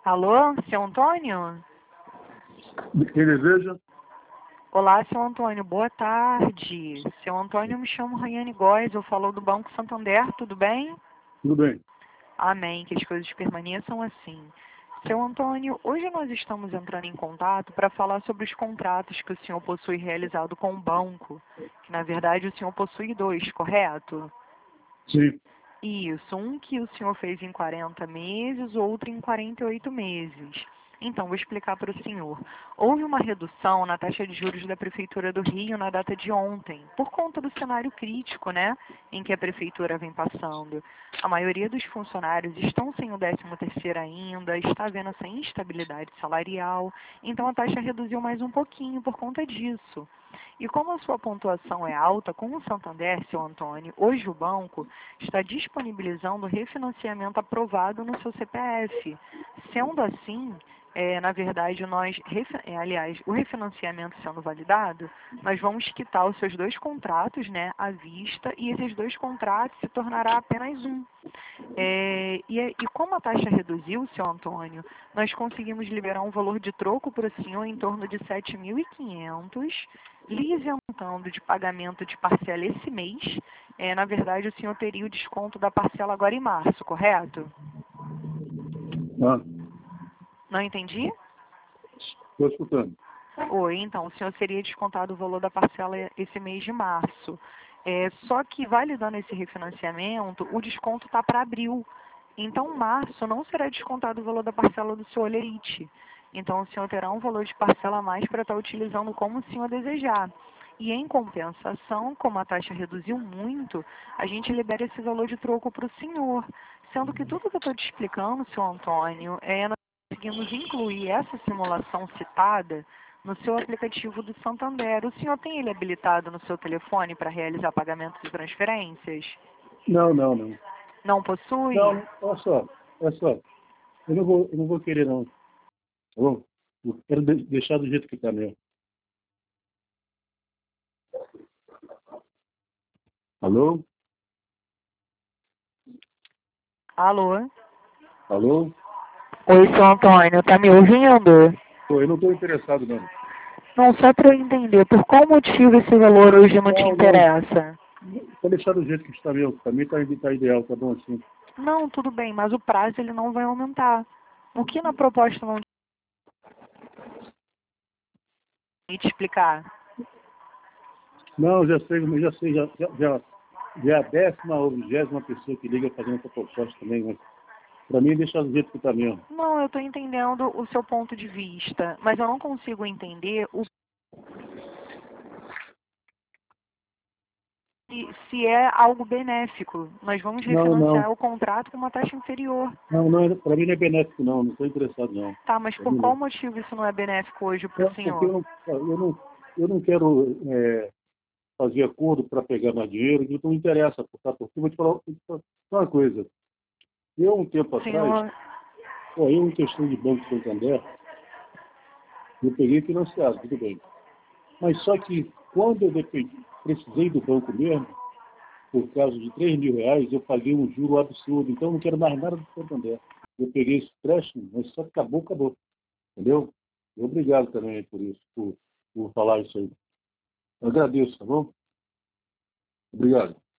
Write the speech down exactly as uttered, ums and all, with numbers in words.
Alô, seu Antônio? Quem deseja? Olá, seu Antônio, boa tarde. Seu Antônio, eu me chamo Rayane Góes, eu falo do Banco Santander, tudo bem? Tudo bem. Amém, que as coisas permaneçam assim. Seu Antônio, hoje nós estamos entrando em contato para falar sobre os contratos que o senhor possui realizado com o banco, que na verdade o senhor possui dois, correto? Sim. Isso, um que o senhor fez em quarenta meses, outro em quarenta e oito meses. Então, vou explicar para o senhor. Houve uma redução na taxa de juros da Prefeitura do Rio na data de ontem, por conta do cenário crítico, né, em que a Prefeitura vem passando. A maioria dos funcionários estão sem o décimo terceiro ainda, está havendo essa instabilidade salarial, então a taxa reduziu mais um pouquinho por conta disso. E como a sua pontuação é alta, com o Santander, seu Antônio, hoje o banco está disponibilizando refinanciamento aprovado no seu C P F. Sendo assim, é, na verdade, nós, é, aliás, o refinanciamento sendo validado, nós vamos quitar os seus dois contratos, né, à vista, e esses dois contratos se tornará apenas um. É, e, e como a taxa reduziu, seu Antônio, nós conseguimos liberar um valor de troco para o senhor em torno de sete mil e quinhentos, lhe isentando de pagamento de parcela esse mês. É, na verdade, o senhor teria o desconto da parcela agora em março, correto? Ah, Não entendi? estou escutando. Oi, então, o senhor seria descontado o valor da parcela esse mês de março. É, só que, validando esse refinanciamento, o desconto está para abril. Então, março não será descontado o valor da parcela do seu Olerite. Então, o senhor terá um valor de parcela a mais para estar utilizando como o senhor desejar. E, em compensação, como a taxa reduziu muito, a gente libera esse valor de troco para o senhor. Sendo que tudo que eu estou te explicando, seu Antônio, é nós conseguimos incluir essa simulação citada no seu aplicativo do Santander. O senhor tem ele habilitado no seu telefone para realizar pagamentos e transferências? Não, não, não. Não possui? Não, olha só, olha só. Eu não vou, eu não vou querer, não. Tá bom? Eu quero de- deixar do jeito que está mesmo. Alô? Alô? Alô? Oi, seu Antônio, tá me ouvindo? Pô, eu não estou interessado, não. Não, só para eu entender, por qual motivo esse valor hoje não te Não, não. interessa? Vou deixar do jeito que está mesmo. Para mim está tá ideal, tá bom assim. Não, tudo bem, mas o prazo ele não vai aumentar. O que na proposta não te te explicar? Não, já sei, eu já sei, já, já, já, já é a décima ou vigésima pessoa que liga fazendo essa proposta também, mas para mim deixar do jeito que está mesmo. Não, eu estou entendendo o seu ponto de vista, mas eu não consigo entender o se se é algo benéfico. Nós vamos Não, não. refinanciar o contrato com uma taxa inferior. Não, não, para mim não é benéfico, não. Não estou interessado, não. Tá, mas Pra por mim, qual não. motivo isso não é benéfico hoje para o É porque eu senhor? não, eu não, eu não quero é, fazer acordo para pegar mais dinheiro, que não me interessa, tá? Porque eu vou te falar, vou te falar uma coisa. Eu, um tempo atrás, Senhor, pô, eu, em questão de Banco Santander, eu peguei financiado, tudo bem. Mas só que quando eu dependi, precisei do banco mesmo, por causa de três mil reais, eu paguei um juro absurdo. Então eu não quero mais nada do Santander. Eu peguei esse empréstimo, mas só que acabou, acabou. Entendeu? E obrigado também por isso, por, por falar isso aí. Eu agradeço, tá bom? Obrigado.